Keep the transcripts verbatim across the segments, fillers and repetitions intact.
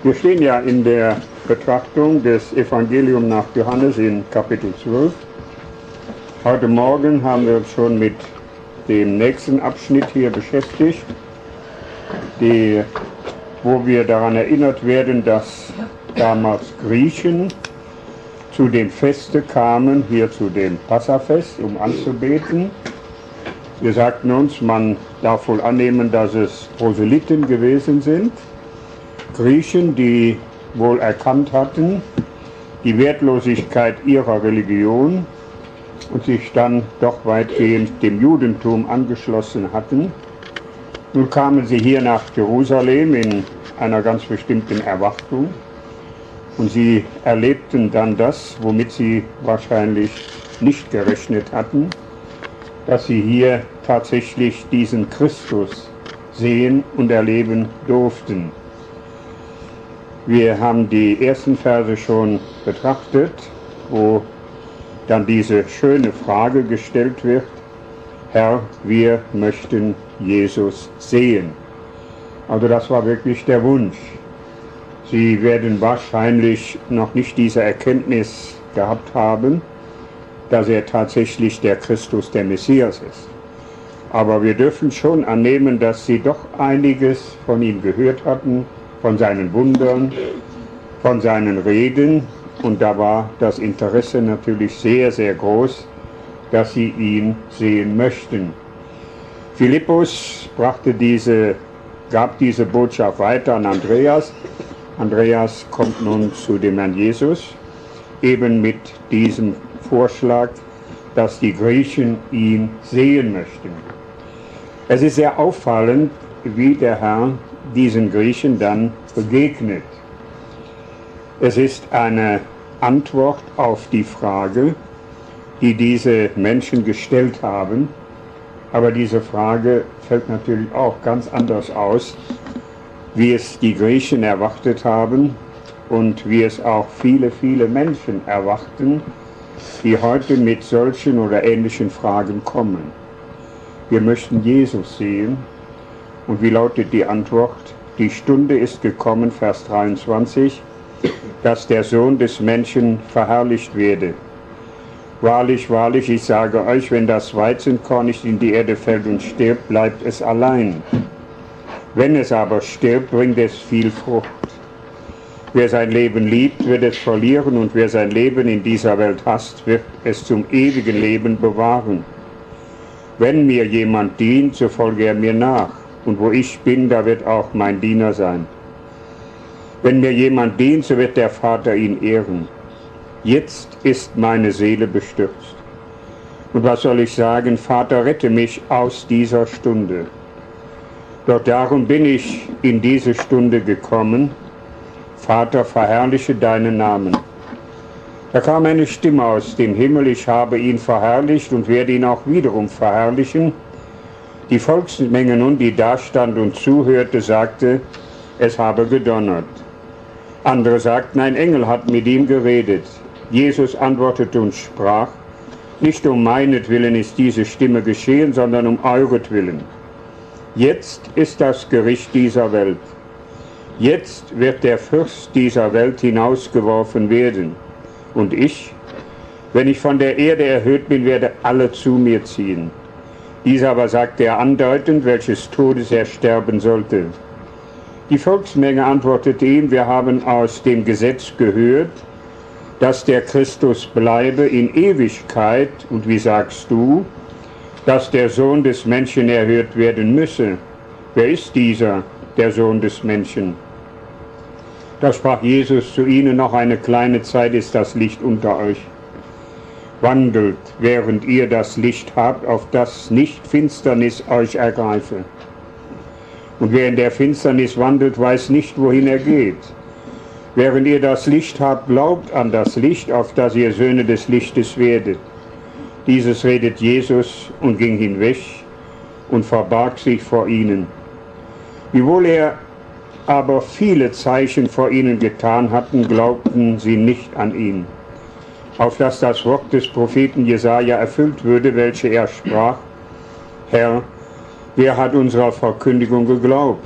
Wir stehen ja in der Betrachtung des Evangeliums nach Johannes in Kapitel zwölf. Heute Morgen haben wir uns schon mit dem nächsten Abschnitt hier beschäftigt, die, wo wir daran erinnert werden, dass damals Griechen zu dem Feste kamen, hier zu dem Passafest, um anzubeten. Wir sagten uns, man darf wohl annehmen, dass es Proselyten gewesen sind, Griechen, die wohl erkannt hatten, die Wertlosigkeit ihrer Religion und sich dann doch weitgehend dem Judentum angeschlossen hatten. Nun kamen sie hier nach Jerusalem in einer ganz bestimmten Erwartung und sie erlebten dann das, womit sie wahrscheinlich nicht gerechnet hatten, dass sie hier tatsächlich diesen Christus sehen und erleben durften. Wir haben die ersten Verse schon betrachtet, wo dann diese schöne Frage gestellt wird: Herr, wir möchten Jesus sehen. Also das war wirklich der Wunsch. Sie werden wahrscheinlich noch nicht diese Erkenntnis gehabt haben, dass er tatsächlich der Christus, der Messias ist. Aber wir dürfen schon annehmen, dass sie doch einiges von ihm gehört hatten, von seinen Wundern, von seinen Reden. Und da war das Interesse natürlich sehr, sehr groß, dass sie ihn sehen möchten. Philippus brachte diese, gab diese Botschaft weiter an Andreas. Andreas kommt nun zu dem Herrn Jesus, eben mit diesem Vorschlag, dass die Griechen ihn sehen möchten. Es ist sehr auffallend, wie der Herr diesen Griechen dann begegnet. Es ist eine Antwort auf die Frage, die diese Menschen gestellt haben, aber diese Frage fällt natürlich auch ganz anders aus, wie es die Griechen erwartet haben und wie es auch viele, viele Menschen erwarten, die heute mit solchen oder ähnlichen Fragen kommen. Wir möchten Jesus sehen. Und wie lautet die Antwort? Die Stunde ist gekommen, Vers dreiundzwanzig, dass der Sohn des Menschen verherrlicht werde. Wahrlich, wahrlich, ich sage euch, wenn das Weizenkorn nicht in die Erde fällt und stirbt, bleibt es allein. Wenn es aber stirbt, bringt es viel Frucht. Wer sein Leben liebt, wird es verlieren, und wer sein Leben in dieser Welt hasst, wird es zum ewigen Leben bewahren. Wenn mir jemand dient, so folge er mir nach, und wo ich bin, da wird auch mein Diener sein. Wenn mir jemand dient, so wird der Vater ihn ehren. Jetzt ist meine Seele bestürzt. Und was soll ich sagen? Vater, rette mich aus dieser Stunde. Doch darum bin ich in diese Stunde gekommen. Vater, verherrliche deinen Namen. Da kam eine Stimme aus dem Himmel: Ich habe ihn verherrlicht und werde ihn auch wiederum verherrlichen. Die Volksmenge nun, die da stand und zuhörte, sagte, es habe gedonnert. Andere sagten, ein Engel hat mit ihm geredet. Jesus antwortete und sprach: Nicht um meinetwillen ist diese Stimme geschehen, sondern um euretwillen. Jetzt ist das Gericht dieser Welt. Jetzt wird der Fürst dieser Welt hinausgeworfen werden. Und ich, wenn ich von der Erde erhöht bin, werde alle zu mir ziehen. Dies aber sagte er andeutend, welches Todes er sterben sollte. Die Volksmenge antwortete ihm: Wir haben aus dem Gesetz gehört, dass der Christus bleibe in Ewigkeit. Und wie sagst du, dass der Sohn des Menschen erhöht werden müsse? Wer ist dieser, der Sohn des Menschen? Da sprach Jesus zu ihnen: Noch eine kleine Zeit ist das Licht unter euch. Wandelt, während ihr das Licht habt, auf das nicht Finsternis euch ergreife. Und wer in der Finsternis wandelt, weiß nicht, wohin er geht. Während ihr das Licht habt, glaubt an das Licht, auf das ihr Söhne des Lichtes werdet. Dieses redet Jesus und ging hinweg und verbarg sich vor ihnen. Wiewohl er aber viele Zeichen vor ihnen getan hatten, glaubten sie nicht an ihn. Auf dass das Wort des Propheten Jesaja erfüllt würde, welche er sprach: Herr, wer hat unserer Verkündigung geglaubt?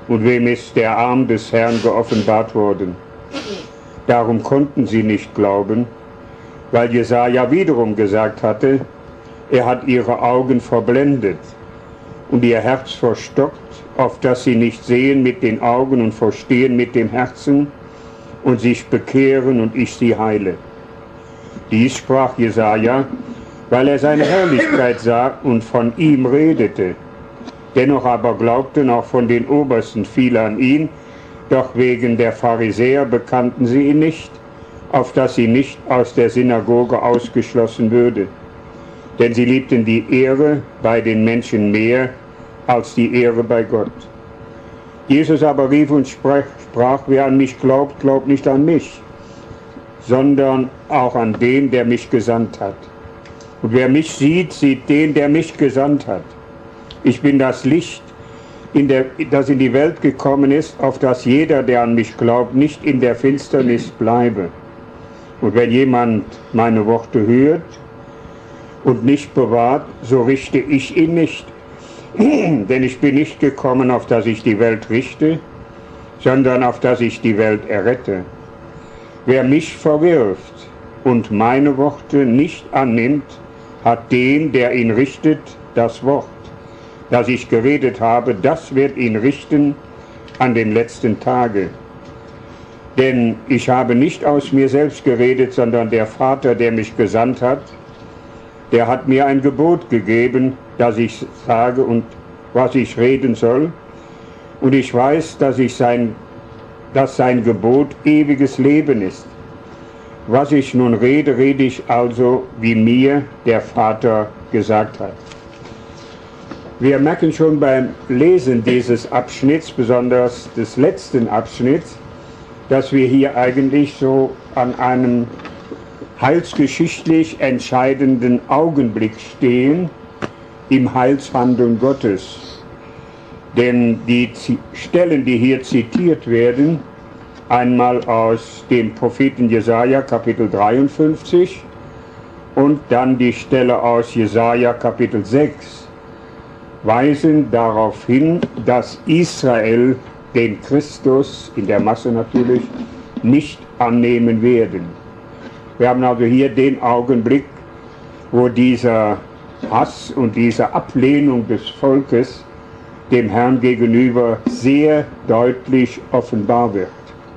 und wem ist der Arm des Herrn geoffenbart worden. Darum konnten sie nicht glauben, weil Jesaja wiederum gesagt hatte, er hat ihre Augen verblendet und ihr Herz verstockt, auf dass sie nicht sehen mit den Augen und verstehen mit dem Herzen und sich bekehren und ich sie heile. Dies sprach Jesaja, weil er seine Herrlichkeit sah und von ihm redete. Dennoch aber glaubten auch von den Obersten viele an ihn, doch wegen der Pharisäer bekannten sie ihn nicht, auf dass sie nicht aus der Synagoge ausgeschlossen würde. Denn sie liebten die Ehre bei den Menschen mehr als die Ehre bei Gott. Jesus aber rief und sprach, sprach, wer an mich glaubt, glaubt nicht an mich, sondern auch an den, der mich gesandt hat. Und wer mich sieht, sieht den, der mich gesandt hat. Ich bin das Licht, in der, das in die Welt gekommen ist, auf das jeder, der an mich glaubt, nicht in der Finsternis bleibe. Und wenn jemand meine Worte hört und nicht bewahrt, so richte ich ihn nicht. Denn ich bin nicht gekommen, auf dass ich die Welt richte, sondern auf dass ich die Welt errette. Wer mich verwirft und meine Worte nicht annimmt, hat den, der ihn richtet, das Wort, das ich geredet habe, das wird ihn richten an dem letzten Tage. Denn ich habe nicht aus mir selbst geredet, sondern der Vater, der mich gesandt hat, der hat mir ein Gebot gegeben, dass ich sage und was ich reden soll. Und ich weiß, dass, ich sein, dass sein Gebot ewiges Leben ist. Was ich nun rede, rede ich also, wie mir der Vater gesagt hat. Wir merken schon beim Lesen dieses Abschnitts, besonders des letzten Abschnitts, dass wir hier eigentlich so an einem heilsgeschichtlich entscheidenden Augenblick stehen im Heilshandeln Gottes. Denn die Stellen, die hier zitiert werden, einmal aus dem Propheten Jesaja Kapitel dreiundfünfzig und dann die Stelle aus Jesaja Kapitel sechs, weisen darauf hin, dass Israel den Christus, in der Masse natürlich, nicht annehmen werden. Wir haben also hier den Augenblick, wo dieser Hass und diese Ablehnung des Volkes dem Herrn gegenüber sehr deutlich offenbar wird.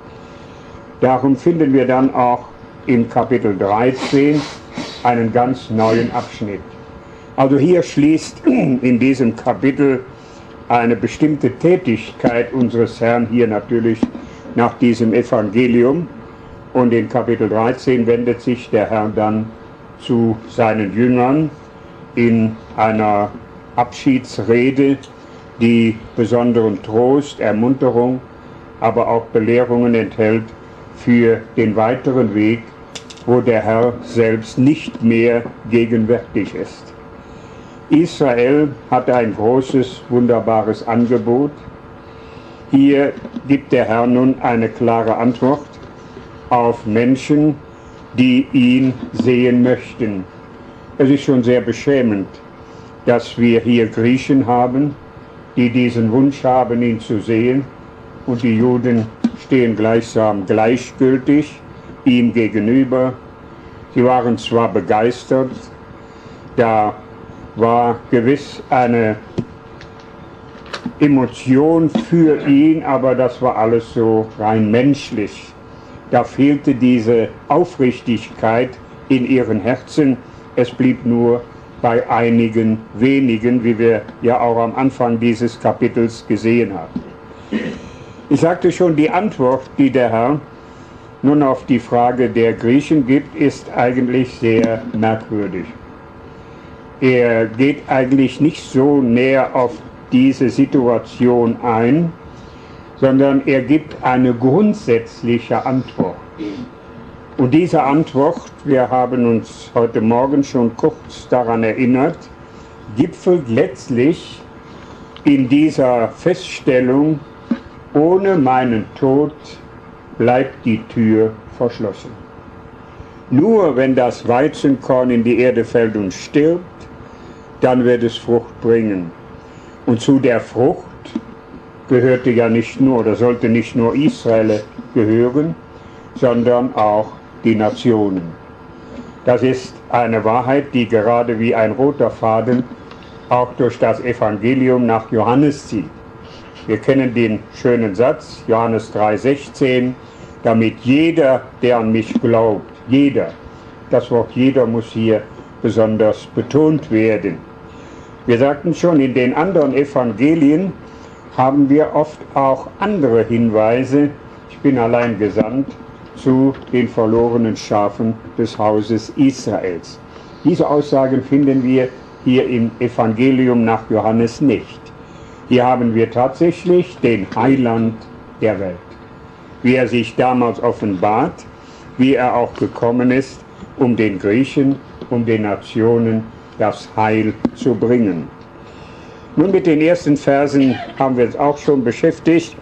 Darum finden wir dann auch im Kapitel dreizehn einen ganz neuen Abschnitt. Also hier schließt in diesem Kapitel eine bestimmte Tätigkeit unseres Herrn hier natürlich nach diesem Evangelium. Und in Kapitel dreizehn wendet sich der Herr dann zu seinen Jüngern in einer Abschiedsrede, die besonderen Trost, Ermunterung, aber auch Belehrungen enthält für den weiteren Weg, wo der Herr selbst nicht mehr gegenwärtig ist. Israel hat ein großes, wunderbares Angebot. Hier gibt der Herr nun eine klare Antwort auf Menschen, die ihn sehen möchten. Es ist schon sehr beschämend, dass wir hier Griechen haben, die diesen Wunsch haben, ihn zu sehen, und die Juden stehen gleichsam gleichgültig ihm gegenüber. Sie waren zwar begeistert, da war gewiss eine Emotion für ihn, aber das war alles so rein menschlich. Da fehlte diese Aufrichtigkeit in ihren Herzen. Es blieb nur bei einigen wenigen, wie wir ja auch am Anfang dieses Kapitels gesehen haben. Ich sagte schon, die Antwort, die der Herr nun auf die Frage der Griechen gibt, ist eigentlich sehr merkwürdig. Er geht eigentlich nicht so näher auf diese Situation ein, sondern er gibt eine grundsätzliche Antwort. Und diese Antwort, wir haben uns heute Morgen schon kurz daran erinnert, gipfelt letztlich in dieser Feststellung: Ohne meinen Tod bleibt die Tür verschlossen. Nur wenn das Weizenkorn in die Erde fällt und stirbt, dann wird es Frucht bringen. Und zu der Frucht gehörte ja nicht nur oder sollte nicht nur Israel gehören, sondern auch die Nationen. Das ist eine Wahrheit, die gerade wie ein roter Faden auch durch das Evangelium nach Johannes zieht. Wir kennen den schönen Satz, Johannes drei sechzehn, damit jeder, der an mich glaubt, jeder, das Wort jeder muss hier besonders betont werden. Wir sagten schon, in den anderen Evangelien haben wir oft auch andere Hinweise, ich bin allein gesandt, zu den verlorenen Schafen des Hauses Israels. Diese Aussagen finden wir hier im Evangelium nach Johannes nicht. Hier haben wir tatsächlich den Heiland der Welt, wie er sich damals offenbart, wie er auch gekommen ist, um den Griechen, um den Nationen das Heil zu bringen. Nun, mit den ersten Versen haben wir uns auch schon beschäftigt.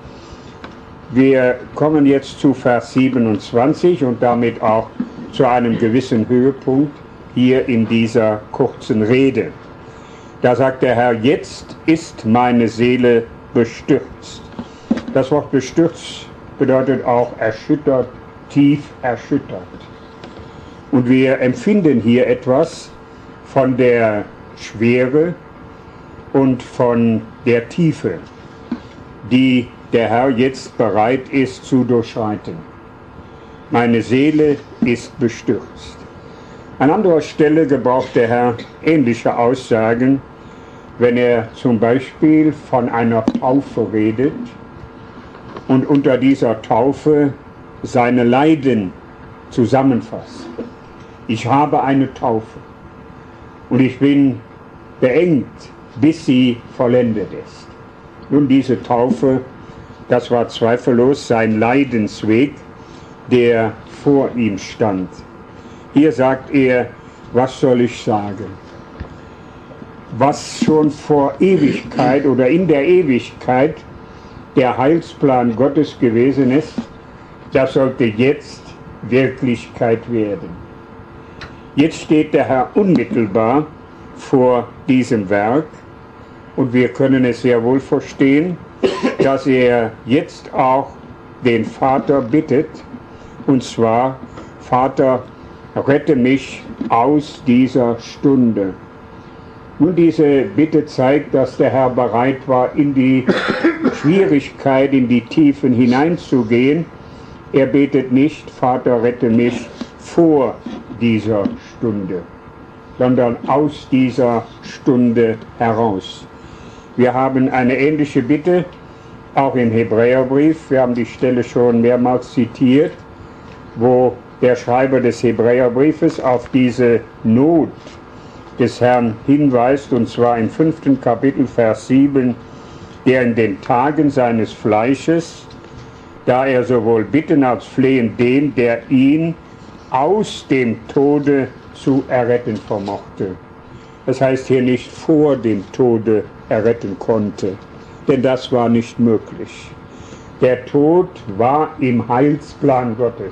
Wir kommen jetzt zu Vers siebenundzwanzig und damit auch zu einem gewissen Höhepunkt hier in dieser kurzen Rede. Da sagt der Herr, jetzt ist meine Seele bestürzt. Das Wort bestürzt bedeutet auch erschüttert, tief erschüttert. Und wir empfinden hier etwas von der Schwere und von der Tiefe, die der Herr jetzt bereit ist zu durchschreiten. Meine Seele ist bestürzt. An anderer Stelle gebraucht der Herr ähnliche Aussagen, wenn er zum Beispiel von einer Taufe redet und unter dieser Taufe seine Leiden zusammenfasst. Ich habe eine Taufe und ich bin beengt, bis sie vollendet ist. Nun, diese Taufe, das war zweifellos sein Leidensweg, der vor ihm stand. Hier sagt er, was soll ich sagen? Was schon vor Ewigkeit oder in der Ewigkeit der Heilsplan Gottes gewesen ist, das sollte jetzt Wirklichkeit werden. Jetzt steht der Herr unmittelbar vor diesem Werk und wir können es sehr wohl verstehen, dass er jetzt auch den Vater bittet, und zwar, Vater, rette mich aus dieser Stunde. Nun, diese Bitte zeigt, dass der Herr bereit war, in die Schwierigkeit, in die Tiefen hineinzugehen. Er betet nicht, Vater, rette mich vor dieser Stunde, sondern aus dieser Stunde heraus. Wir haben eine ähnliche Bitte, auch im Hebräerbrief. Wir haben die Stelle schon mehrmals zitiert, wo der Schreiber des Hebräerbriefes auf diese Not des Herrn hinweist, und zwar im fünften Kapitel, Vers sieben, der in den Tagen seines Fleisches, da er sowohl bitten als flehen dem, der ihn aus dem Tode zu erretten vermochte. Das heißt hier nicht vor dem Tode erretten konnte, denn das war nicht möglich. Der Tod war im Heilsplan Gottes,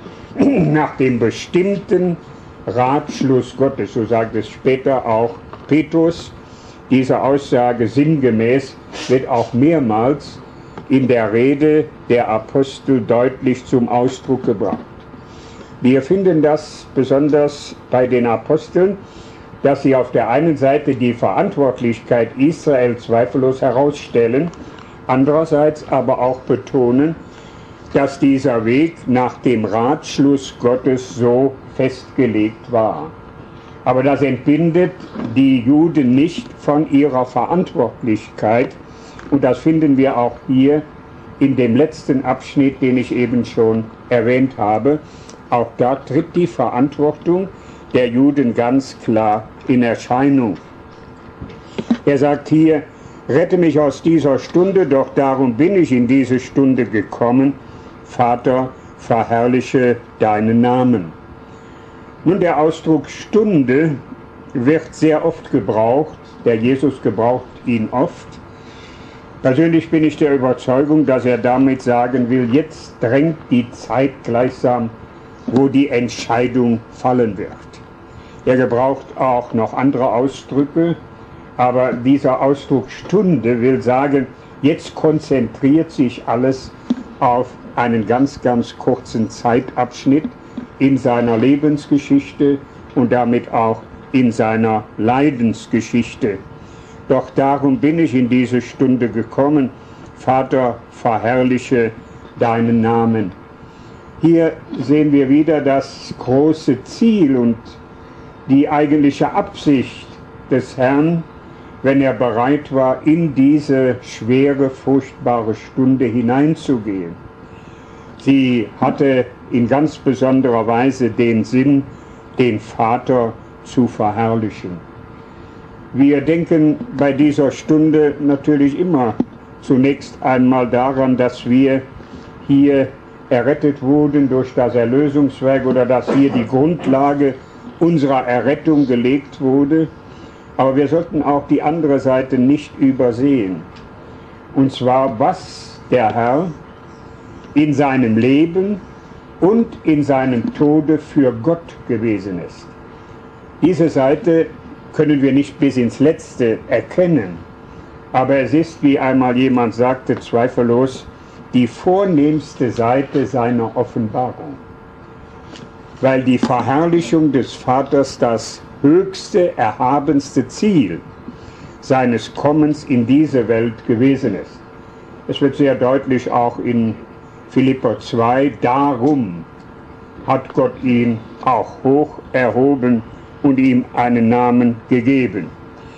nach dem bestimmten Ratschluss Gottes, so sagt es später auch Petrus. Diese Aussage sinngemäß wird auch mehrmals in der Rede der Apostel deutlich zum Ausdruck gebracht. Wir finden das besonders bei den Aposteln, dass sie auf der einen Seite die Verantwortlichkeit Israel zweifellos herausstellen, andererseits aber auch betonen, dass dieser Weg nach dem Ratschluss Gottes so festgelegt war. Aber das entbindet die Juden nicht von ihrer Verantwortlichkeit, und das finden wir auch hier in dem letzten Abschnitt, den ich eben schon erwähnt habe. Auch da tritt die Verantwortung der Juden ganz klar in Erscheinung. Er sagt hier, rette mich aus dieser Stunde, doch darum bin ich in diese Stunde gekommen. Vater, verherrliche deinen Namen. Nun, der Ausdruck Stunde wird sehr oft gebraucht. Der Jesus gebraucht ihn oft. Persönlich bin ich der Überzeugung, dass er damit sagen will, jetzt drängt die Zeit gleichsam, wo die Entscheidung fallen wird. Er gebraucht auch noch andere Ausdrücke, aber dieser Ausdruck Stunde will sagen, Jetzt konzentriert sich alles auf einen ganz, ganz kurzen Zeitabschnitt in seiner Lebensgeschichte und damit auch in seiner Leidensgeschichte. Doch darum bin ich in diese Stunde gekommen. Vater, verherrliche deinen Namen. Hier sehen wir wieder das große Ziel und die eigentliche Absicht des Herrn, wenn er bereit war, in diese schwere, furchtbare Stunde hineinzugehen. Sie hatte in ganz besonderer Weise den Sinn, den Vater zu verherrlichen. Wir denken bei dieser Stunde natürlich immer zunächst einmal daran, dass wir hier errettet wurden durch das Erlösungswerk oder dass hier die Grundlage unserer Errettung gelegt wurde. Aber wir sollten auch die andere Seite nicht übersehen. Und zwar, was der Herr in seinem Leben und in seinem Tode für Gott gewesen ist. Diese Seite können wir nicht bis ins Letzte erkennen. Aber es ist, wie einmal jemand sagte, zweifellos die vornehmste Seite seiner Offenbarung. Weil die Verherrlichung des Vaters das höchste, erhabenste Ziel seines Kommens in diese Welt gewesen ist. Es wird sehr deutlich auch in Philipper zwei, darum hat Gott ihn auch hoch erhoben und ihm einen Namen gegeben.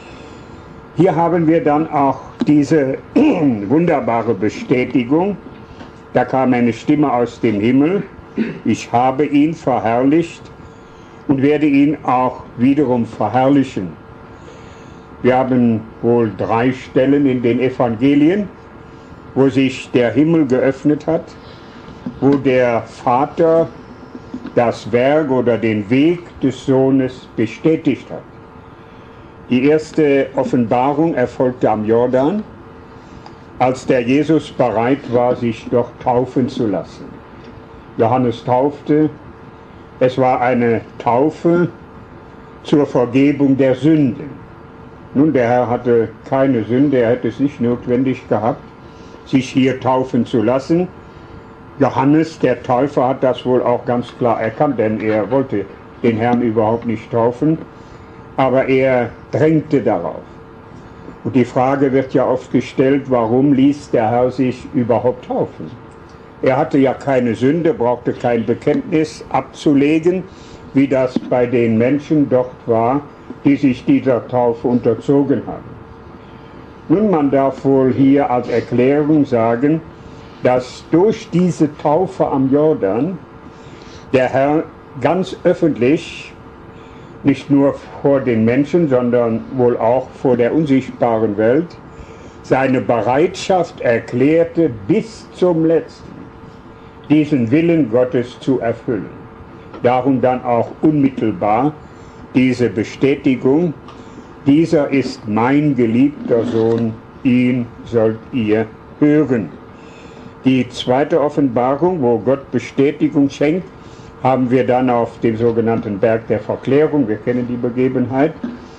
Hier haben wir dann auch diese wunderbare Bestätigung. Da kam eine Stimme aus dem Himmel, ich habe ihn verherrlicht und werde ihn auch wiederum verherrlichen. Wir haben wohl drei Stellen in den Evangelien, wo sich der Himmel geöffnet hat, wo der Vater das Werk oder den Weg des Sohnes bestätigt hat. Die erste Offenbarung erfolgte am Jordan, als der Jesus bereit war, sich dort taufen zu lassen. Johannes taufte, es war eine Taufe zur Vergebung der Sünden. Nun, der Herr hatte keine Sünde, er hätte es nicht notwendig gehabt, sich hier taufen zu lassen. Johannes, der Täufer, hat das wohl auch ganz klar erkannt, denn er wollte den Herrn überhaupt nicht taufen, aber er drängte darauf. Und die Frage wird ja oft gestellt, warum ließ der Herr sich überhaupt taufen? Er hatte ja keine Sünde, brauchte kein Bekenntnis abzulegen, wie das bei den Menschen dort war, die sich dieser Taufe unterzogen haben. Nun, man darf wohl hier als Erklärung sagen, dass durch diese Taufe am Jordan der Herr ganz öffentlich, nicht nur vor den Menschen, sondern wohl auch vor der unsichtbaren Welt, seine Bereitschaft erklärte, bis zum Letzten diesen Willen Gottes zu erfüllen. Darum dann auch unmittelbar diese Bestätigung, dieser ist mein geliebter Sohn, ihn sollt ihr hören. Die zweite Offenbarung, wo Gott Bestätigung schenkt, haben wir dann auf dem sogenannten Berg der Verklärung, wir kennen die Begebenheit,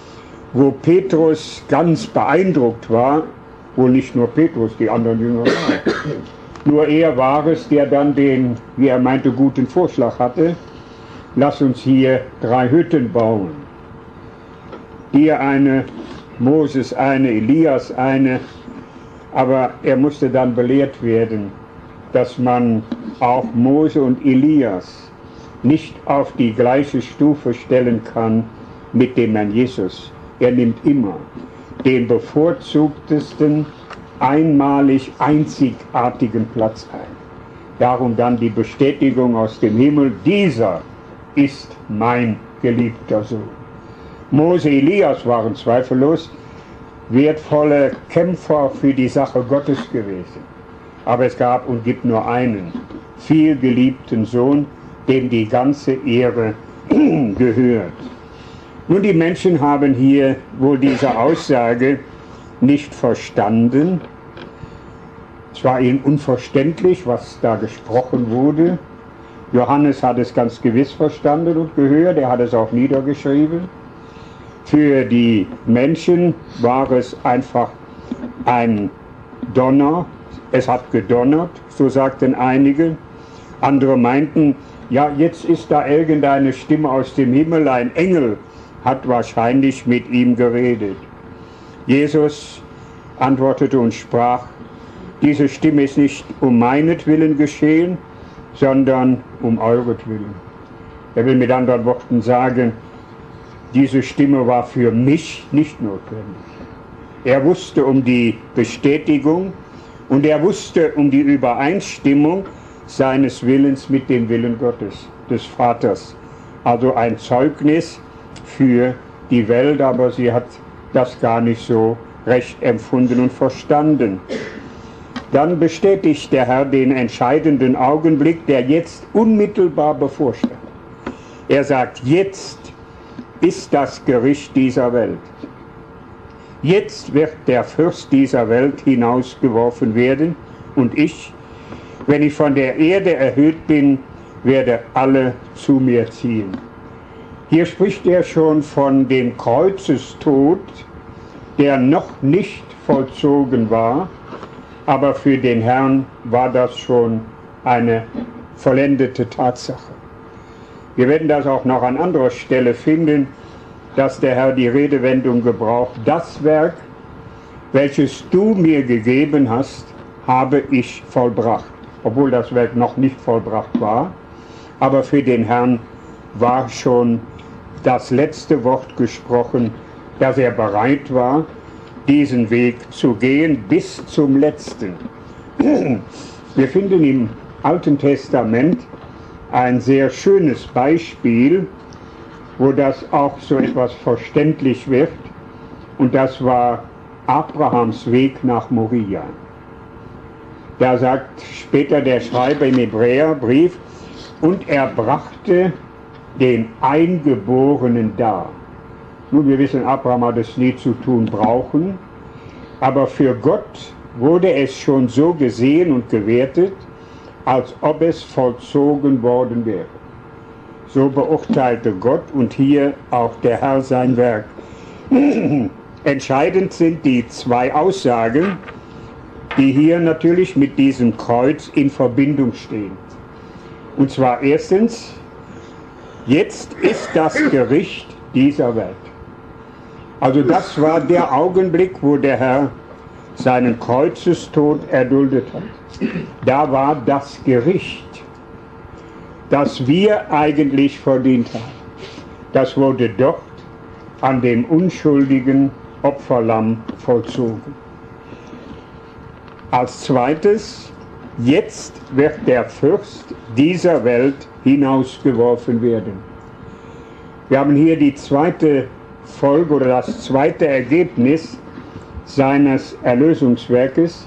wo Petrus ganz beeindruckt war, wohl nicht nur Petrus, die anderen Jünger auch. Nur er war es, der dann den, wie er meinte, guten Vorschlag hatte, lass uns hier drei Hütten bauen. Hier eine, Moses eine, Elias eine, aber er musste dann belehrt werden, dass man auch Mose und Elias nicht auf die gleiche Stufe stellen kann mit dem Herrn Jesus. Er nimmt immer den bevorzugtesten, einmalig einzigartigen Platz ein. Darum dann die Bestätigung aus dem Himmel, dieser ist mein geliebter Sohn. Mose, Elias waren zweifellos wertvolle Kämpfer für die Sache Gottes gewesen. Aber es gab und gibt nur einen, viel geliebten Sohn, dem die ganze Ehre gehört. Nun, die Menschen haben hier wohl diese Aussage nicht verstanden. Es war ihnen unverständlich, was da gesprochen wurde. Johannes hat es ganz gewiss verstanden und gehört, er hat es auch niedergeschrieben. Für die Menschen war es einfach ein Donner, es hat gedonnert, so sagten einige. Andere meinten, ja, jetzt ist da irgendeine Stimme aus dem Himmel, ein Engel hat wahrscheinlich mit ihm geredet. Jesus antwortete und sprach, diese Stimme ist nicht um meinetwillen geschehen, sondern um euretwillen. Er will mit anderen Worten sagen, diese Stimme war für mich nicht notwendig. Er wusste um die Bestätigung und er wusste um die Übereinstimmung seines Willens mit dem Willen Gottes, des Vaters. Also ein Zeugnis für die Welt, aber sie hat das gar nicht so recht empfunden und verstanden. Dann bestätigt der Herr den entscheidenden Augenblick, der jetzt unmittelbar bevorstand. Er sagt, jetzt ist das Gericht dieser Welt. Jetzt wird der Fürst dieser Welt hinausgeworfen werden und ich, wenn ich von der Erde erhöht bin, werde alle zu mir ziehen. Hier spricht er schon von dem Kreuzestod, der noch nicht vollzogen war, aber für den Herrn war das schon eine vollendete Tatsache. Wir werden das auch noch an anderer Stelle finden, dass der Herr die Redewendung gebraucht, das Werk, welches du mir gegeben hast, habe ich vollbracht. Obwohl das Werk noch nicht vollbracht war, aber für den Herrn war schon das letzte Wort gesprochen, dass er bereit war, diesen Weg zu gehen bis zum letzten. Wir finden im Alten Testament ein sehr schönes Beispiel, wo das auch so etwas verständlich wird, und das war Abrahams Weg nach Moria. Da sagt später der Schreiber im Hebräerbrief, und er brachte den Eingeborenen dar. Nun, wir wissen, Abraham hat es nie zu tun brauchen, aber für Gott wurde es schon so gesehen und gewertet, als ob es vollzogen worden wäre. So beurteilte Gott und hier auch der Herr sein Werk. Entscheidend sind die zwei Aussagen, die hier natürlich mit diesem Kreuz in Verbindung stehen. Und zwar erstens, jetzt ist das Gericht dieser Welt. Also das war der Augenblick, wo der Herr seinen Kreuzestod erduldet hat. Da war das Gericht, das wir eigentlich verdient haben. Das wurde dort an dem unschuldigen Opferlamm vollzogen. Als zweites, jetzt wird der Fürst dieser Welt hinausgeworfen werden. Wir haben hier die zweite Folge oder das zweite Ergebnis seines Erlösungswerkes.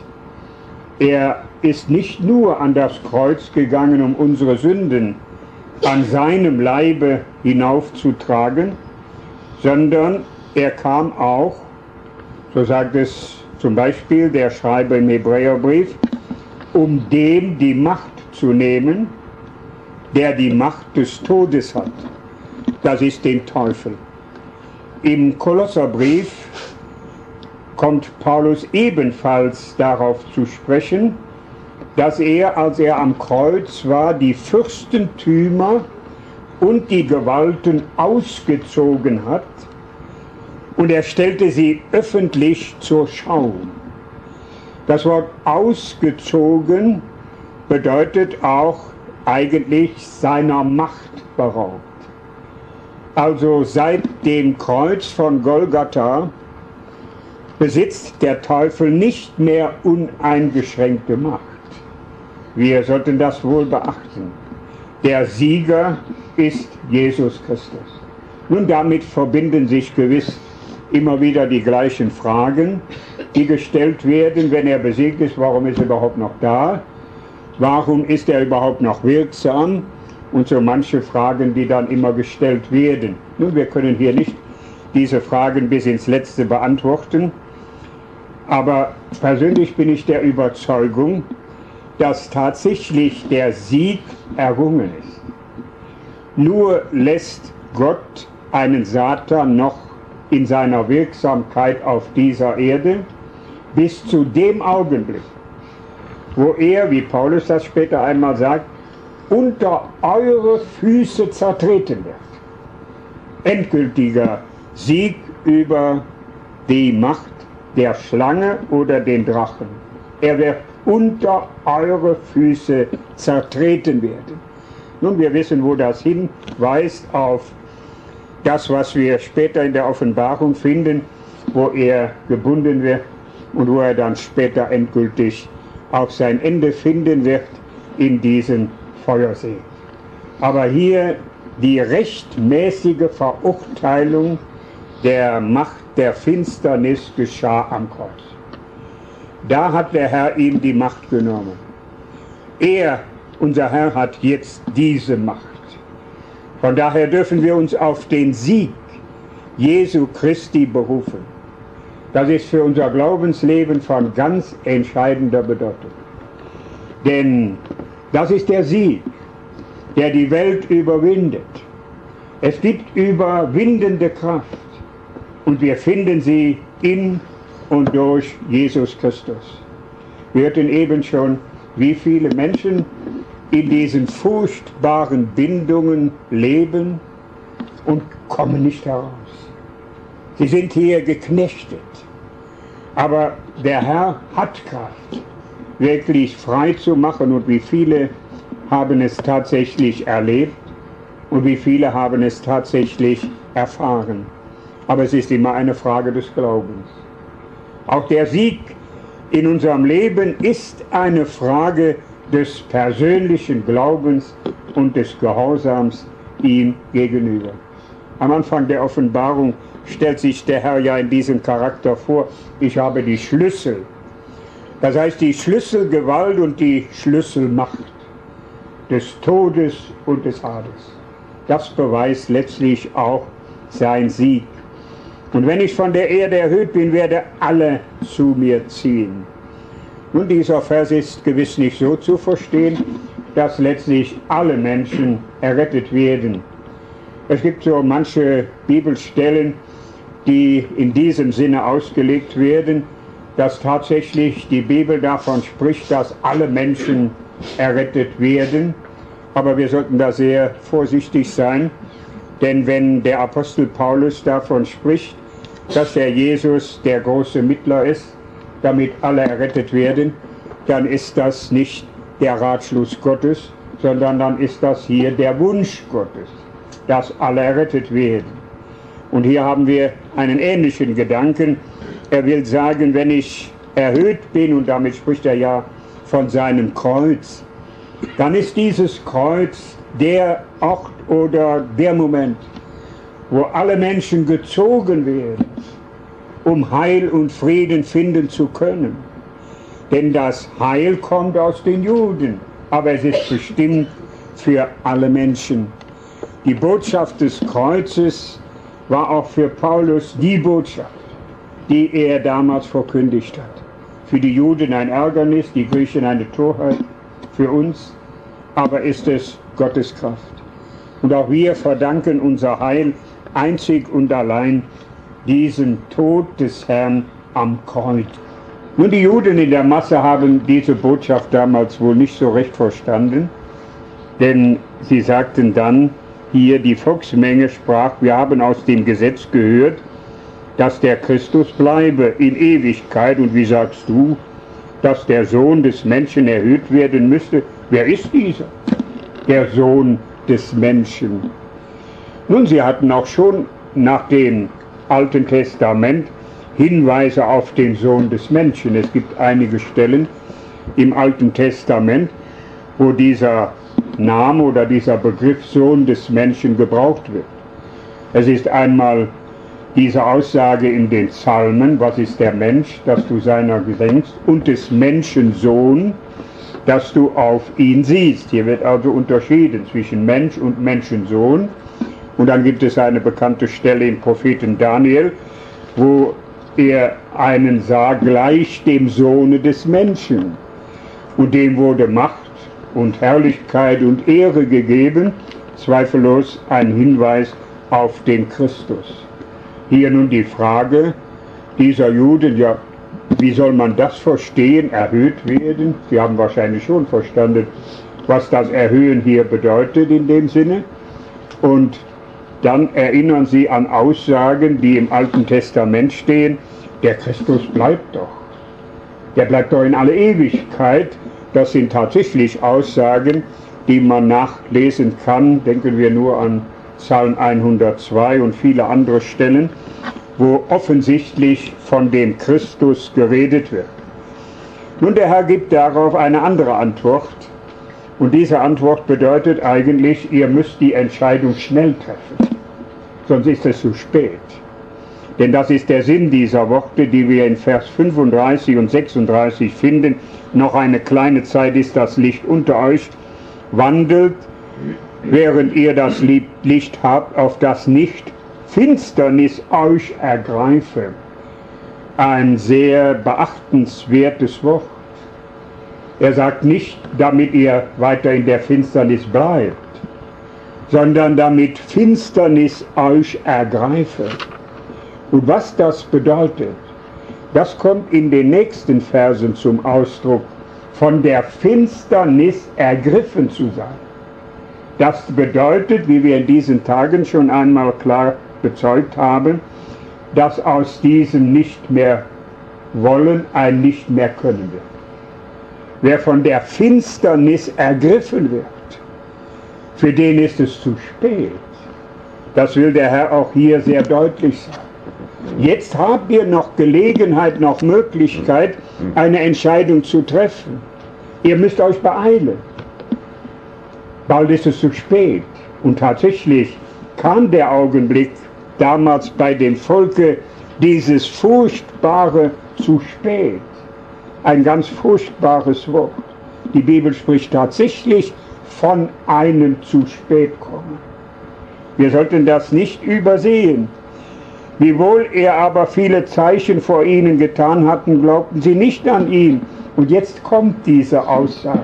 Er ist nicht nur an das Kreuz gegangen, um unsere Sünden an seinem Leibe hinaufzutragen, sondern er kam auch, so sagt es zum Beispiel der Schreiber im Hebräerbrief, um dem die Macht zu nehmen, der die Macht des Todes hat. Das ist den Teufel. Im Kolosserbrief kommt Paulus ebenfalls darauf zu sprechen, dass er, als er am Kreuz war, die Fürstentümer und die Gewalten ausgezogen hat und er stellte sie öffentlich zur Schau. Das Wort ausgezogen bedeutet auch eigentlich seiner Macht beraubt. Also seit dem Kreuz von Golgatha besitzt der Teufel nicht mehr uneingeschränkte Macht. Wir sollten das wohl beachten. Der Sieger ist Jesus Christus. Nun, damit verbinden sich gewiss immer wieder die gleichen Fragen, die gestellt werden, wenn er besiegt ist. Warum ist er überhaupt noch da? Warum ist er überhaupt noch wirksam? Und so manche Fragen, die dann immer gestellt werden. Nun, wir können hier nicht diese Fragen bis ins Letzte beantworten, aber persönlich bin ich der Überzeugung, dass tatsächlich der Sieg errungen ist. Nur lässt Gott einen Satan noch in seiner Wirksamkeit auf dieser Erde, bis zu dem Augenblick, wo er, wie Paulus das später einmal sagt, unter eure Füße zertreten wird. Endgültiger Sieg über die Macht der Schlange oder den Drachen. Er wird unter eure Füße zertreten werden. Nun, wir wissen, wo das hinweist, auf das, was wir später in der Offenbarung finden, wo er gebunden wird und wo er dann später endgültig auch sein Ende finden wird in diesem Feuersee. Aber hier die rechtmäßige Verurteilung der Macht der Finsternis geschah am Kreuz. Da hat der Herr ihm die Macht genommen. Er, unser Herr, hat jetzt diese Macht. Von daher dürfen wir uns auf den Sieg Jesu Christi berufen. Das ist für unser Glaubensleben von ganz entscheidender Bedeutung. Denn das ist der Sieg, der die Welt überwindet. Es gibt überwindende Kraft und wir finden sie in und durch Jesus Christus. Wir hörten eben schon, wie viele Menschen in diesen furchtbaren Bindungen leben und kommen nicht heraus. Sie sind hier geknechtet. Aber der Herr hat Kraft, wirklich frei zu machen, und wie viele haben es tatsächlich erlebt und wie viele haben es tatsächlich erfahren. Aber es ist immer eine Frage des Glaubens. Auch der Sieg in unserem Leben ist eine Frage des persönlichen Glaubens und des Gehorsams ihm gegenüber. Am Anfang der Offenbarung stellt sich der Herr ja in diesem Charakter vor: Ich habe die Schlüssel. Das heißt, die Schlüsselgewalt und die Schlüsselmacht des Todes und des Hades. Das beweist letztlich auch sein Sieg. Und wenn ich von der Erde erhöht bin, werde alle zu mir ziehen. Nun, dieser Vers ist gewiss nicht so zu verstehen, dass letztlich alle Menschen errettet werden. Es gibt so manche Bibelstellen, die in diesem Sinne ausgelegt werden, dass tatsächlich die Bibel davon spricht, dass alle Menschen errettet werden. Aber wir sollten da sehr vorsichtig sein, denn wenn der Apostel Paulus davon spricht, dass der Jesus der große Mittler ist, damit alle errettet werden, dann ist das nicht der Ratschluss Gottes, sondern dann ist das hier der Wunsch Gottes, dass alle errettet werden. Und hier haben wir einen ähnlichen Gedanken. Er will sagen, wenn ich erhöht bin, und damit spricht er ja von seinem Kreuz, dann ist dieses Kreuz der Ort oder der Moment, wo alle Menschen gezogen werden, um Heil und Frieden finden zu können. Denn das Heil kommt aus den Juden, aber es ist bestimmt für alle Menschen. Die Botschaft des Kreuzes war auch für Paulus die Botschaft, die er damals verkündigt hat. Für die Juden ein Ärgernis, die Griechen eine Torheit, für uns aber ist es Gottes Kraft. Und auch wir verdanken unser Heil einzig und allein diesem Tod des Herrn am Kreuz. Nun, die Juden in der Masse haben diese Botschaft damals wohl nicht so recht verstanden, denn sie sagten dann, hier die Volksmenge sprach: Wir haben aus dem Gesetz gehört, dass der Christus bleibe in Ewigkeit. Und wie sagst du, dass der Sohn des Menschen erhöht werden müsste? Wer ist dieser, der Sohn des Menschen? Nun, sie hatten auch schon nach dem Alten Testament Hinweise auf den Sohn des Menschen. Es gibt einige Stellen im Alten Testament, wo dieser Name oder dieser Begriff Sohn des Menschen gebraucht wird. Es ist einmal diese Aussage in den Psalmen: Was ist der Mensch, dass du seiner gedenkst, und des Menschen Sohn, dass du auf ihn siehst. Hier wird also unterschieden zwischen Mensch und Menschensohn. Und dann gibt es eine bekannte Stelle im Propheten Daniel, wo er einen sah, gleich dem Sohne des Menschen. Und dem wurde Macht und Herrlichkeit und Ehre gegeben, zweifellos ein Hinweis auf den Christus. Hier nun die Frage dieser Juden: Ja, wie soll man das verstehen, erhöht werden? Sie haben wahrscheinlich schon verstanden, was das Erhöhen hier bedeutet in dem Sinne. Und dann erinnern Sie an Aussagen, die im Alten Testament stehen, der Christus bleibt doch. Der bleibt doch in alle Ewigkeit. Das sind tatsächlich Aussagen, die man nachlesen kann. Denken wir nur an Psalm hundertzwei und viele andere Stellen, wo offensichtlich von dem Christus geredet wird. Nun, der Herr gibt darauf eine andere Antwort. Und diese Antwort bedeutet eigentlich, ihr müsst die Entscheidung schnell treffen, sonst ist es zu spät. Denn das ist der Sinn dieser Worte, die wir in Vers fünfunddreißig und sechsunddreißig finden. Noch eine kleine Zeit ist das Licht unter euch, wandelt, während ihr das Licht habt, auf das nicht Finsternis euch ergreife. Ein sehr beachtenswertes Wort. Er sagt nicht, damit ihr weiter in der Finsternis bleibt, sondern damit Finsternis euch ergreife. Und was das bedeutet, das kommt in den nächsten Versen zum Ausdruck, von der Finsternis ergriffen zu sein. Das bedeutet, wie wir in diesen Tagen schon einmal klar bezeugt haben, dass aus diesem nicht mehr wollen ein nicht mehr können wird. Wer von der Finsternis ergriffen wird, für den ist es zu spät. Das will der Herr auch hier sehr deutlich sagen. Jetzt habt ihr noch Gelegenheit, noch Möglichkeit, eine Entscheidung zu treffen. Ihr müsst euch beeilen. Bald ist es zu spät. Und tatsächlich kam der Augenblick damals bei dem Volke, dieses Furchtbare zu spät. Ein ganz furchtbares Wort. Die Bibel spricht tatsächlich von einem zu spät kommen. Wir sollten das nicht übersehen. Wiewohl er aber viele Zeichen vor ihnen getan hatten, glaubten sie nicht an ihn. Und jetzt kommt diese Aussage.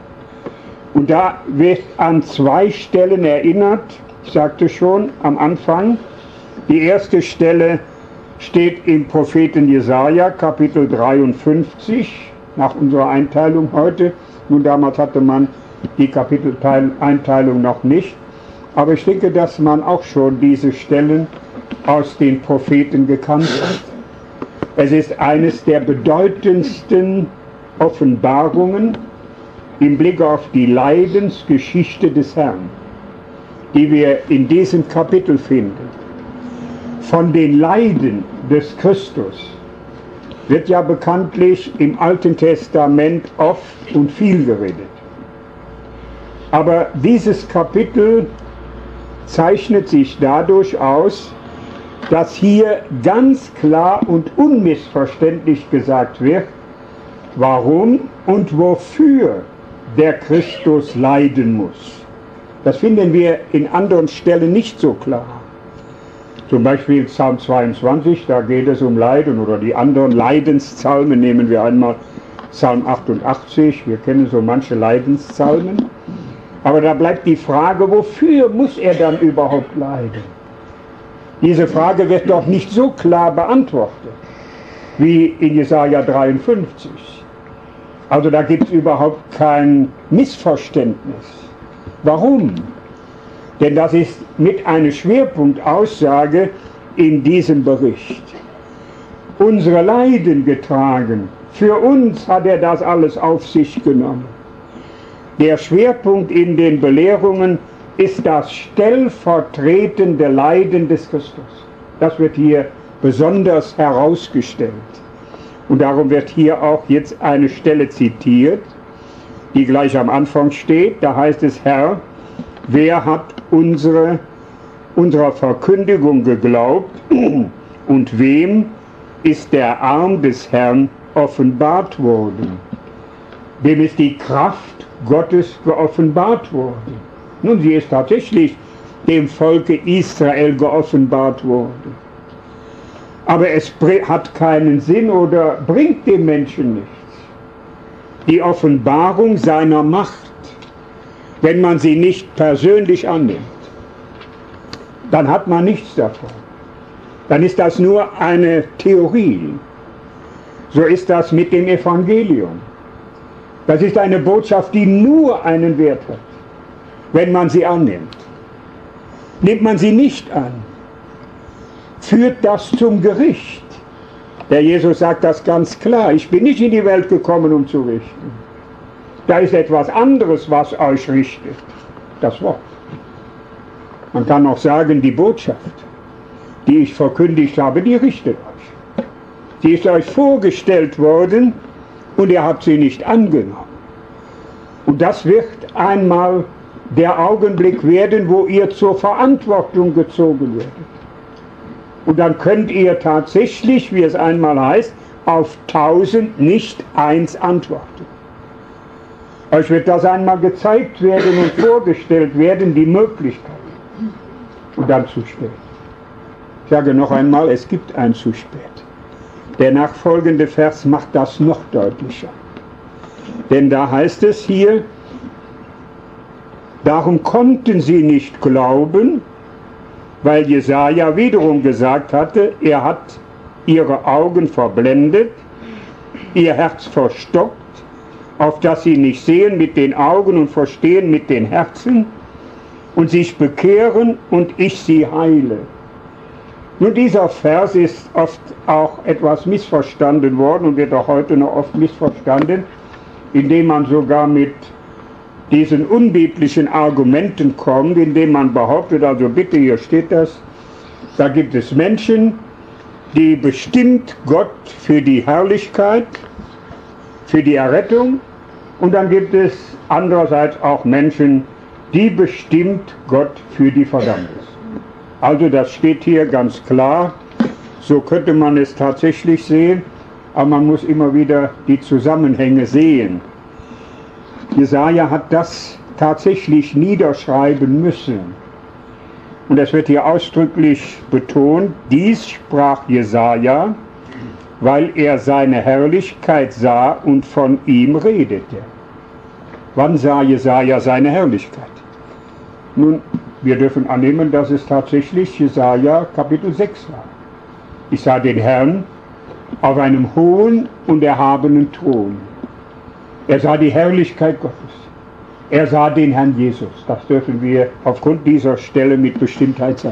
Und da wird an zwei Stellen erinnert, ich sagte schon am Anfang, die erste Stelle steht im Propheten Jesaja, Kapitel dreiundfünfzig, nach unserer Einteilung heute. Nun, damals hatte man die Kapiteleinteilung noch nicht. Aber ich denke, dass man auch schon diese Stellen aus den Propheten gekannt hat. Es ist eines der bedeutendsten Offenbarungen im Blick auf die Leidensgeschichte des Herrn, die wir in diesem Kapitel finden. Von den Leiden des Christus wird ja bekanntlich im Alten Testament oft und viel geredet. Aber dieses Kapitel zeichnet sich dadurch aus, dass hier ganz klar und unmissverständlich gesagt wird, warum und wofür der Christus leiden muss. Das finden wir in anderen Stellen nicht so klar. Zum Beispiel Psalm zweiundzwanzig, da geht es um Leiden, oder die anderen Leidenspsalmen nehmen wir einmal Psalm achtundachtzig, wir kennen so manche Leidenspsalmen. Aber da bleibt die Frage, wofür muss er dann überhaupt leiden? Diese Frage wird doch nicht so klar beantwortet wie in Jesaja dreiundfünfzig. Also da gibt es überhaupt kein Missverständnis. Warum? Denn das ist mit einer Schwerpunktaussage in diesem Bericht. Unsere Leiden getragen, für uns hat er das alles auf sich genommen. Der Schwerpunkt in den Belehrungen ist das stellvertretende Leiden des Christus. Das wird hier besonders herausgestellt. Und darum wird hier auch jetzt eine Stelle zitiert, die gleich am Anfang steht. Da heißt es, Herr, wer hat unsere, unserer Verkündigung geglaubt und wem ist der Arm des Herrn offenbart worden? Dem ist die Kraft Gottes geoffenbart worden. Nun, sie ist tatsächlich dem Volke Israel geoffenbart worden. Aber es hat keinen Sinn oder bringt dem Menschen nichts. Die Offenbarung seiner Macht, wenn man sie nicht persönlich annimmt, dann hat man nichts davon. Dann ist das nur eine Theorie. So ist das mit dem Evangelium. Das ist eine Botschaft, die nur einen Wert hat, wenn man sie annimmt. Nimmt man sie nicht an, führt das zum Gericht. Der Jesus sagt das ganz klar: Ich bin nicht in die Welt gekommen, um zu richten. Da ist etwas anderes, was euch richtet. Das Wort. Man kann auch sagen, die Botschaft, die ich verkündigt habe, die richtet euch. Sie ist euch vorgestellt worden und ihr habt sie nicht angenommen. Und das wird einmal der Augenblick werden, wo ihr zur Verantwortung gezogen werdet. Und dann könnt ihr tatsächlich, wie es einmal heißt, auf tausend nicht eins antworten. Euch wird das einmal gezeigt werden und vorgestellt werden, die Möglichkeit. Und dann zu spät. Ich sage noch einmal, es gibt ein zu spät. Der nachfolgende Vers macht das noch deutlicher. Denn da heißt es hier: Darum konnten sie nicht glauben, weil Jesaja wiederum gesagt hatte, er hat ihre Augen verblendet, ihr Herz verstockt, auf dass sie nicht sehen mit den Augen und verstehen mit den Herzen und sich bekehren und ich sie heile. Nun, dieser Vers ist oft auch etwas missverstanden worden und wird auch heute noch oft missverstanden, indem man sogar mit diesen unbiblischen Argumenten kommt, indem man behauptet, also bitte, hier steht das, da gibt es Menschen, die bestimmt Gott für die Herrlichkeit, für die Errettung, und dann gibt es andererseits auch Menschen, die bestimmt Gott für die Verdammnis. Also das steht hier ganz klar, so könnte man es tatsächlich sehen, aber man muss immer wieder die Zusammenhänge sehen. Jesaja hat das tatsächlich niederschreiben müssen. Und es wird hier ausdrücklich betont: Dies sprach Jesaja, weil er seine Herrlichkeit sah und von ihm redete. Wann sah Jesaja seine Herrlichkeit? Nun, wir dürfen annehmen, dass es tatsächlich Jesaja Kapitel sechs war. Ich sah den Herrn auf einem hohen und erhabenen Thron. Er sah die Herrlichkeit Gottes. Er sah den Herrn Jesus. Das dürfen wir aufgrund dieser Stelle mit Bestimmtheit sagen.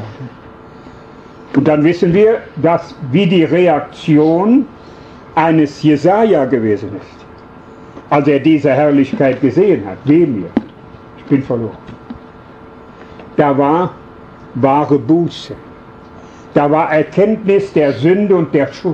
Und dann wissen wir, dass wie die Reaktion eines Jesaja gewesen ist, als er diese Herrlichkeit gesehen hat. Weh mir, ich bin verloren. Da war wahre Buße. Da war Erkenntnis der Sünde und der Schuld.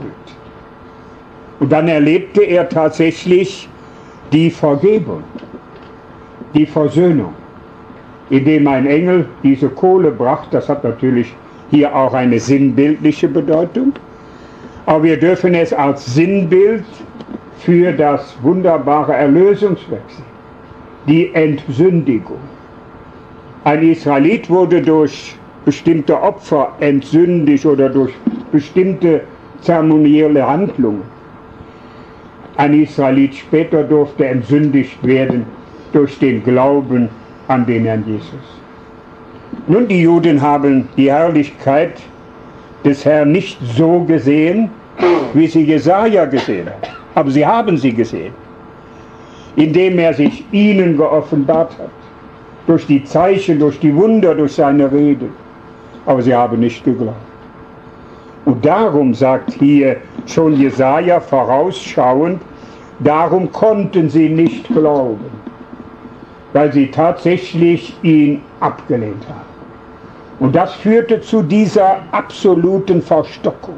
Und dann erlebte er tatsächlich die Vergebung, die Versöhnung, indem ein Engel diese Kohle brachte. Das hat natürlich hier auch eine sinnbildliche Bedeutung, aber wir dürfen es als Sinnbild für das wunderbare Erlösungswerk sehen, die Entsündigung. Ein Israelit wurde durch bestimmte Opfer entsündigt oder durch bestimmte zeremonielle Handlungen. Ein Israelit später durfte entsündigt werden durch den Glauben an den Herrn Jesus. Nun, die Juden haben die Herrlichkeit des Herrn nicht so gesehen, wie sie Jesaja gesehen hat. Aber sie haben sie gesehen, indem er sich ihnen geoffenbart hat. Durch die Zeichen, durch die Wunder, durch seine Rede. Aber sie haben nicht geglaubt. Und darum sagt hier schon Jesaja vorausschauend, darum konnten sie nicht glauben, weil sie tatsächlich ihn abgelehnt haben. Und das führte zu dieser absoluten Verstockung.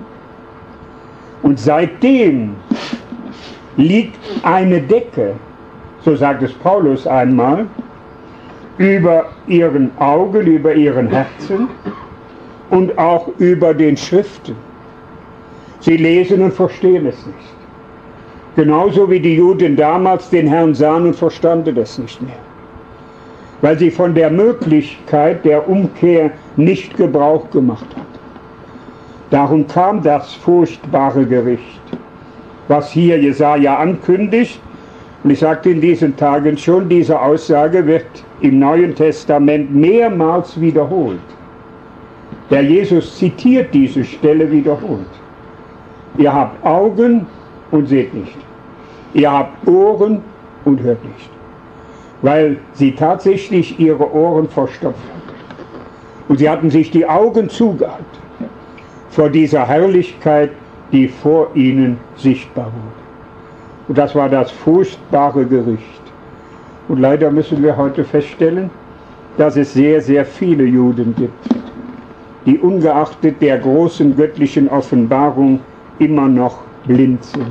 Und seitdem liegt eine Decke, so sagt es Paulus einmal, über ihren Augen, über ihren Herzen und auch über den Schriften. Sie lesen und verstehen es nicht. Genauso wie die Juden damals den Herrn sahen und verstanden es nicht mehr. Weil sie von der Möglichkeit der Umkehr nicht Gebrauch gemacht hat. Darum kam das furchtbare Gericht, was hier Jesaja ankündigt. Und ich sagte in diesen Tagen schon, diese Aussage wird im Neuen Testament mehrmals wiederholt. Der Jesus zitiert diese Stelle wiederholt. Ihr habt Augen und seht nicht. Ihr habt Ohren und hört nicht. Weil sie tatsächlich ihre Ohren verstopft hatten. Und sie hatten sich die Augen zugehalten vor dieser Herrlichkeit, die vor ihnen sichtbar wurde. Und das war das furchtbare Gericht. Und leider müssen wir heute feststellen, dass es sehr, sehr viele Juden gibt, die ungeachtet der großen göttlichen Offenbarung immer noch blind sind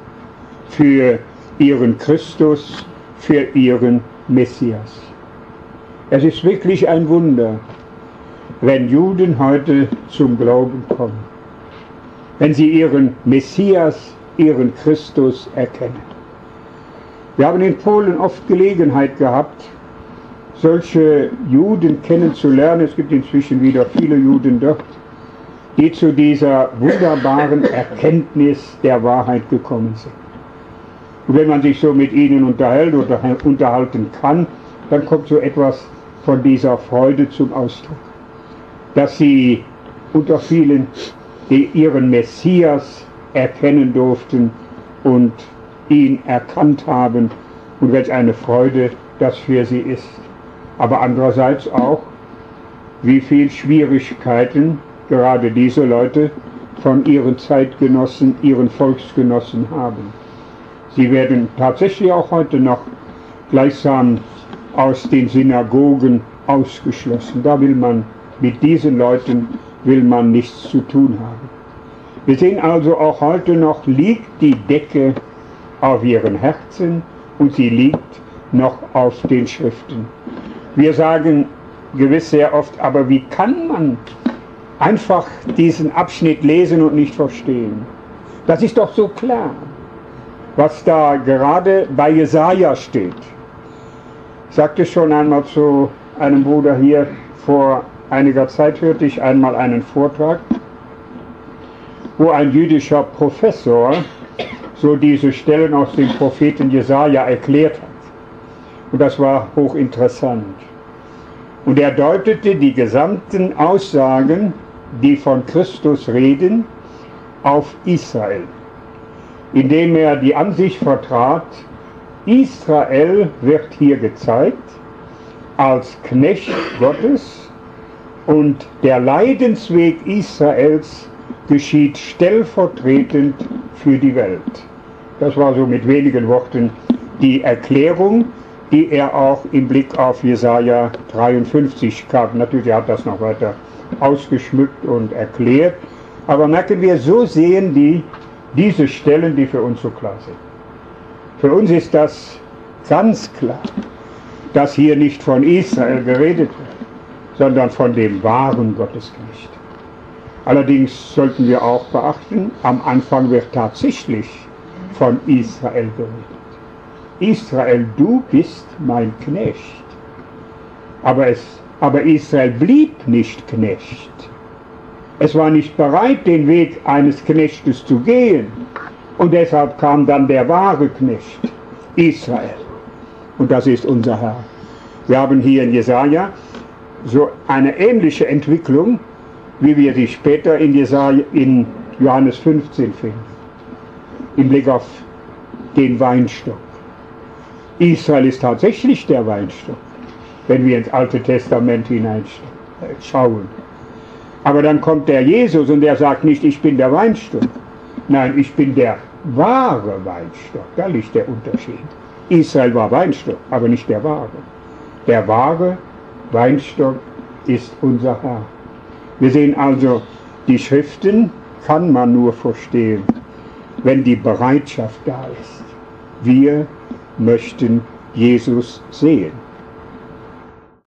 für ihren Christus, für ihren Messias. Es ist wirklich ein Wunder, wenn Juden heute zum Glauben kommen, wenn sie ihren Messias, ihren Christus erkennen. Wir haben in Polen oft Gelegenheit gehabt, solche Juden kennenzulernen. Es gibt inzwischen wieder viele Juden dort, die zu dieser wunderbaren Erkenntnis der Wahrheit gekommen sind. Und wenn man sich so mit ihnen unterhält oder unterhalten kann, dann kommt so etwas von dieser Freude zum Ausdruck, dass sie unter vielen, die ihren Messias erkennen durften und ihn erkannt haben, und welch eine Freude das für sie ist. Aber andererseits auch, wie viel Schwierigkeiten gerade diese Leute von ihren Zeitgenossen, ihren Volksgenossen haben. Sie werden tatsächlich auch heute noch gleichsam aus den Synagogen ausgeschlossen. Da will man, mit diesen Leuten will man nichts zu tun haben. Wir sehen also, auch heute noch liegt die Decke auf ihren Herzen und sie liegt noch auf den Schriften. Wir sagen gewiss sehr oft, aber wie kann man einfach diesen Abschnitt lesen und nicht verstehen? Das ist doch so klar, was da gerade bei Jesaja steht. Ich sagte schon einmal zu einem Bruder hier, vor einiger Zeit hörte ich einmal einen Vortrag, wo ein jüdischer Professor so diese Stellen aus dem Propheten Jesaja erklärt hat. Und das war hochinteressant. Und er deutete die gesamten Aussagen, die von Christus reden, auf Israel, indem er die Ansicht vertrat, Israel wird hier gezeigt als Knecht Gottes und der Leidensweg Israels geschieht stellvertretend für die Welt. Das war so mit wenigen Worten die Erklärung, die er auch im Blick auf Jesaja dreiundfünfzig gab. Natürlich hat er das noch weiter ausgeschmückt und erklärt, aber merken wir, so sehen die diese Stellen, die für uns so klar sind. Für uns ist das ganz klar, dass hier nicht von Israel geredet wird, sondern von dem wahren Gottesknecht. Allerdings sollten wir auch beachten, am Anfang wird tatsächlich von Israel geredet. Israel, du bist mein Knecht. Aber, es, aber Israel blieb nicht Knecht. Es war nicht bereit, den Weg eines Knechtes zu gehen. Und deshalb kam dann der wahre Knecht, Israel. Und das ist unser Herr. Wir haben hier in Jesaja so eine ähnliche Entwicklung, wie wir sie später in, Jesaja, in Johannes fünfzehn finden. Im Blick auf den Weinstock. Israel ist tatsächlich der Weinstock, wenn wir ins Alte Testament hineinschauen. Aber dann kommt der Jesus und der sagt nicht, ich bin der Weinstock. Nein, ich bin der wahre Weinstock. Da liegt der Unterschied. Israel war Weinstock, aber nicht der wahre. Der wahre Weinstock ist unser Herr. Wir sehen also, die Schriften kann man nur verstehen, wenn die Bereitschaft da ist. Wir möchten Jesus sehen.